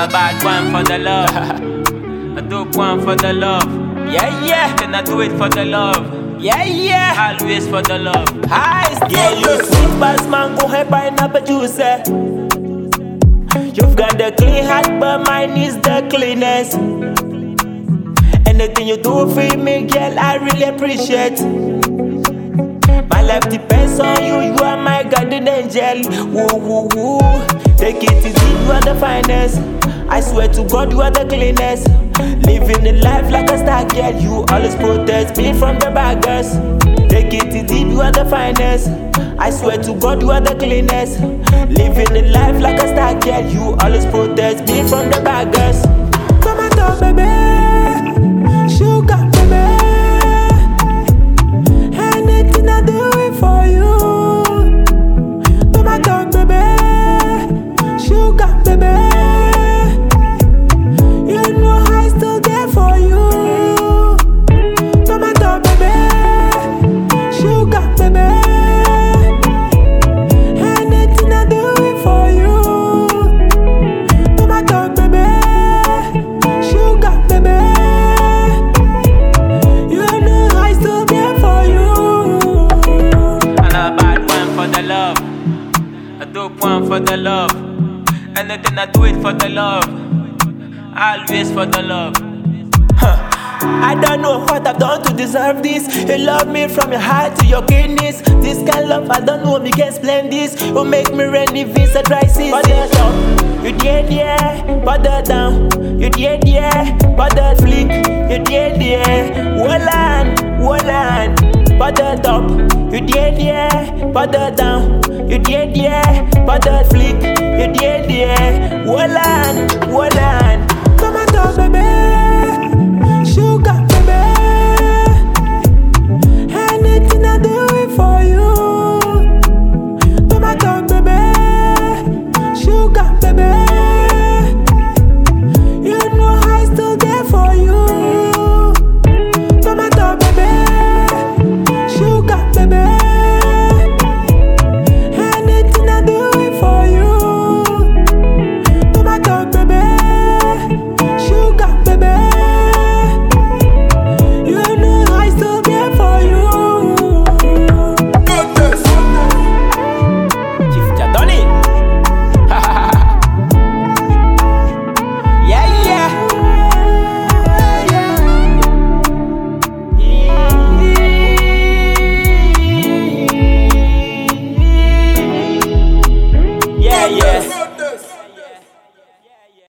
bad one for the love. A dope one for the love. Yeah, yeah. Then I do it for the love. Yeah, yeah. Always for the love. Yeah, you sweet bass mango and pineapple juice. You've got the clean heart, but mine is the cleanest. Anything you do for me, girl, I really appreciate. My life depends on you, you are my guardian angel. Woo, woo, woo. Take it easy, you are the finest. I swear to God, you are the cleanest. Living the life like a star, girl, you always protect me from the baggers. Take it easy, you are the finest. I swear to God, you are the cleanest. Living the life like a star, girl, you always protect me from the baggers. Come and talk, baby. Sugar, baby. Anything I do it for you. Come and talk, baby. Sugar, baby. You know I still there for you. Come and talk, baby. Sugar, baby. Anything I do it for you. Come and talk, baby. Sugar, baby. You know I still there for you. And a bad one for the love. A dope one for the love. Anything I do it for the love. Always for the love. I don't know what I've done to deserve this. You love me from your heart to your kidneys. This kind of love, I don't know if you can explain this. You make me rainy visa dry season. But the top, you did yeah. But the down, you did yeah. But the flick, you did yeah. Hold on. But the top, you did yeah. But the down, you did yeah. But the flick, you did yeah. Hold on.